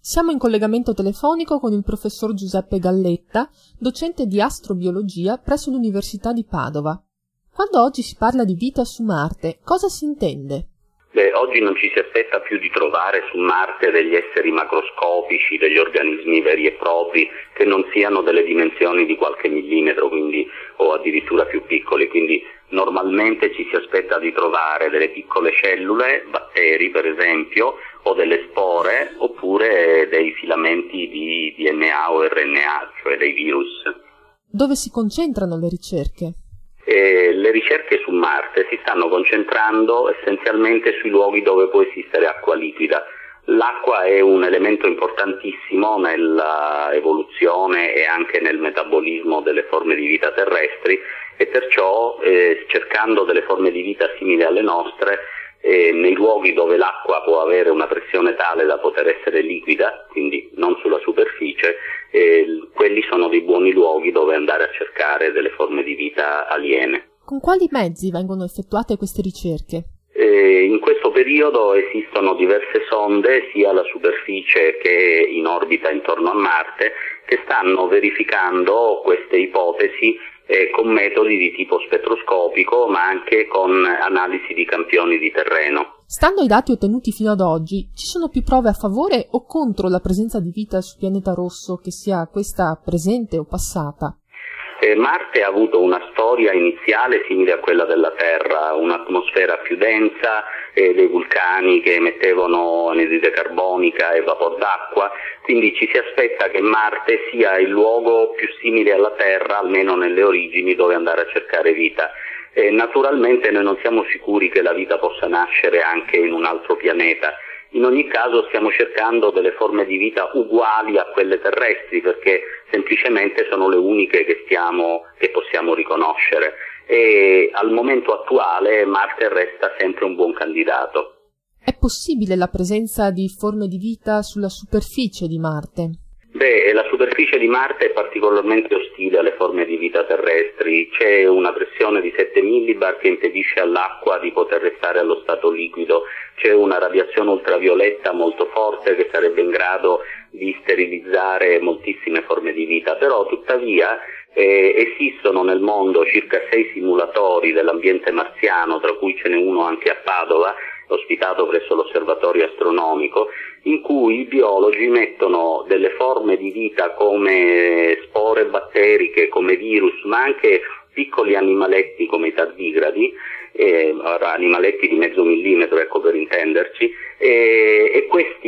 Siamo in collegamento telefonico con il professor Giuseppe Galletta, docente di astrobiologia presso l'Università di Padova. Quando oggi si parla di vita su Marte, cosa si intende? Oggi non ci si aspetta più di trovare su Marte degli esseri macroscopici, degli organismi veri e propri che non siano delle dimensioni di qualche millimetro, o addirittura più piccoli. Quindi normalmente ci si aspetta di trovare delle piccole cellule, batteri per esempio, o delle spore, oppure dei filamenti di DNA o RNA, cioè dei virus. Dove si concentrano le ricerche? Le ricerche su Marte si stanno concentrando essenzialmente sui luoghi dove può esistere acqua liquida. L'acqua è un elemento importantissimo nella evoluzione e anche nel metabolismo delle forme di vita terrestri e perciò cercando delle forme di vita simili alle nostre, nei luoghi dove l'acqua può avere una pressione tale da poter essere liquida, quindi non sulla superficie, quelli sono dei buoni luoghi dove andare a cercare delle forme di vita aliene. Con quali mezzi vengono effettuate queste ricerche? In questo periodo esistono diverse sonde, sia alla superficie che in orbita intorno a Marte, che stanno verificando queste ipotesi con metodi di tipo spettroscopico, ma anche con analisi di campioni di terreno. Stando ai dati ottenuti fino ad oggi, ci sono più prove a favore o contro la presenza di vita sul pianeta rosso, che sia questa presente o passata? Marte ha avuto una storia iniziale simile a quella della Terra, un'atmosfera più densa, dei vulcani che emettevano anidride carbonica e vapor d'acqua, quindi ci si aspetta che Marte sia il luogo più simile alla Terra, almeno nelle origini, dove andare a cercare vita. Naturalmente noi non siamo sicuri che la vita possa nascere anche in un altro pianeta. In ogni caso stiamo cercando delle forme di vita uguali a quelle terrestri, perché semplicemente sono le uniche che possiamo riconoscere, e al momento attuale Marte resta sempre un buon candidato. È possibile la presenza di forme di vita sulla superficie di Marte? La superficie di Marte è particolarmente ostile alle forme di vita terrestri. C'è una pressione di 7 millibar che impedisce all'acqua di poter restare allo stato liquido, c'è una radiazione ultravioletta molto forte che sarebbe in grado di sterilizzare moltissime forme di vita, però tuttavia esistono nel mondo circa 6 simulatori dell'ambiente marziano, tra cui ce n'è uno anche a Padova, ospitato presso l'osservatorio astronomico, in cui i biologi mettono delle forme di vita come spore batteriche, come virus, ma anche piccoli animaletti come i tardigradi, animaletti di mezzo millimetro, ecco, per intenderci, e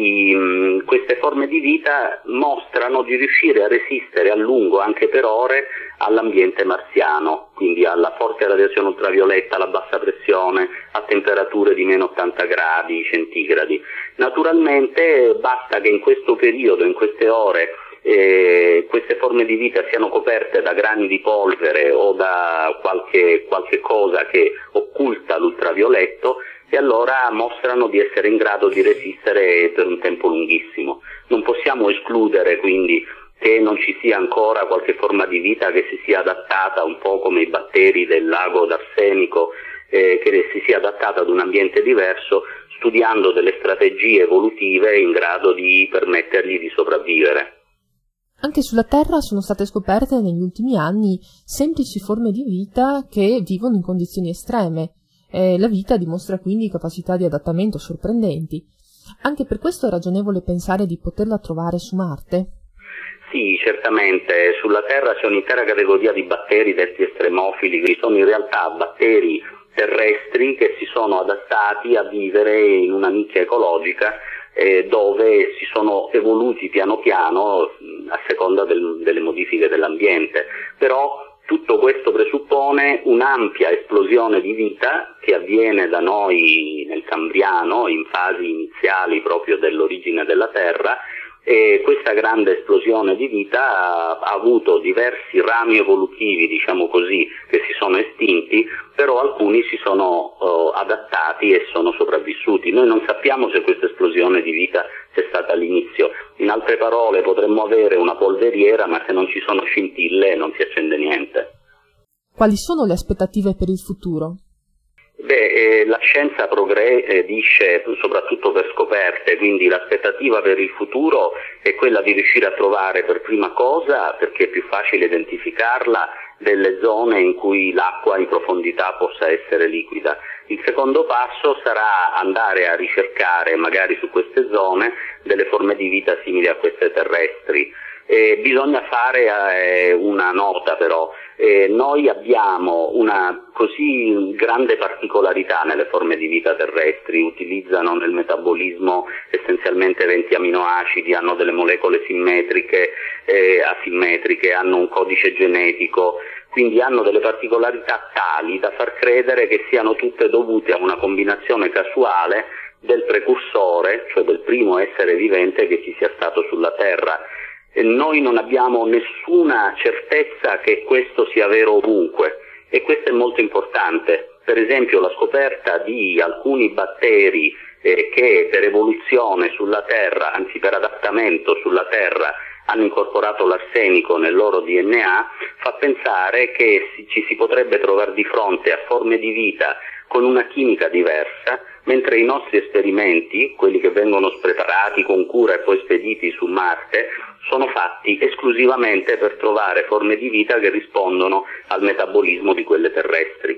queste forme di vita mostrano di riuscire a resistere a lungo, anche per ore, all'ambiente marziano, quindi alla forte radiazione ultravioletta, alla bassa pressione, a temperature di meno 80 gradi centigradi. Naturalmente basta che in questo periodo, in queste ore, queste forme di vita siano coperte da grani di polvere o da qualche cosa che occulta l'ultravioletto, e allora mostrano di essere in grado di resistere per un tempo lunghissimo. Non possiamo escludere quindi che non ci sia ancora qualche forma di vita che si sia adattata, un po' come i batteri del lago d'Arsenico, che si sia adattata ad un ambiente diverso, studiando delle strategie evolutive in grado di permettergli di sopravvivere. Anche sulla Terra sono state scoperte negli ultimi anni semplici forme di vita che vivono in condizioni estreme. La vita dimostra quindi capacità di adattamento sorprendenti. Anche per questo è ragionevole pensare di poterla trovare su Marte? Sì, certamente. Sulla Terra c'è un'intera categoria di batteri detti estremofili, che sono in realtà batteri terrestri che si sono adattati a vivere in una nicchia ecologica dove si sono evoluti piano piano a seconda delle modifiche dell'ambiente. Però tutto questo presuppone un'ampia esplosione di vita che avviene da noi nel Cambriano, in fasi iniziali proprio dell'origine della Terra, e questa grande esplosione di vita ha avuto diversi rami evolutivi, diciamo così, che si sono estinti, però alcuni si sono adattati e sono sopravvissuti. Noi non sappiamo se questa esplosione di vita sia stata all'inizio. In altre parole, potremmo avere una polveriera, ma se non ci sono scintille non si accende niente. Quali sono le aspettative per il futuro? La scienza progredisce soprattutto per scoperte, quindi l'aspettativa per il futuro è quella di riuscire a trovare per prima cosa, perché è più facile identificarla, delle zone in cui l'acqua in profondità possa essere liquida. Il secondo passo sarà andare a ricercare magari su queste zone delle forme di vita simili a queste terrestri. Bisogna fare una nota però, noi abbiamo una così grande particolarità nelle forme di vita terrestri, utilizzano nel metabolismo essenzialmente 20 aminoacidi, hanno delle molecole simmetriche, asimmetriche, hanno un codice genetico, quindi hanno delle particolarità tali da far credere che siano tutte dovute a una combinazione casuale del precursore, cioè del primo essere vivente che ci sia stato sulla Terra. Noi non abbiamo nessuna certezza che questo sia vero ovunque e questo è molto importante. Per esempio la scoperta di alcuni batteri che per evoluzione sulla Terra, anzi per adattamento sulla Terra, hanno incorporato l'arsenico nel loro DNA, fa pensare che ci si potrebbe trovare di fronte a forme di vita con una chimica diversa, mentre i nostri esperimenti, quelli che vengono preparati con cura e poi spediti su Marte, sono fatti esclusivamente per trovare forme di vita che rispondono al metabolismo di quelle terrestri.